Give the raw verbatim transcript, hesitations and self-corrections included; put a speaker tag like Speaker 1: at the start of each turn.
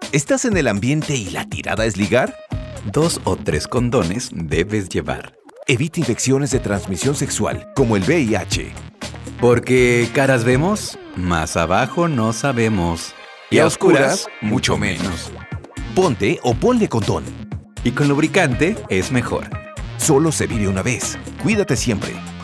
Speaker 1: ¿Estás en el ambiente y la tirada es ligar?
Speaker 2: Dos o tres condones debes llevar.
Speaker 1: Evita infecciones de transmisión sexual, como el V I H.
Speaker 2: Porque caras vemos, más abajo no sabemos.
Speaker 1: Y a oscuras, mucho menos. Ponte o ponle condón.
Speaker 2: Y con lubricante es mejor.
Speaker 1: Solo se vive una vez. Cuídate siempre.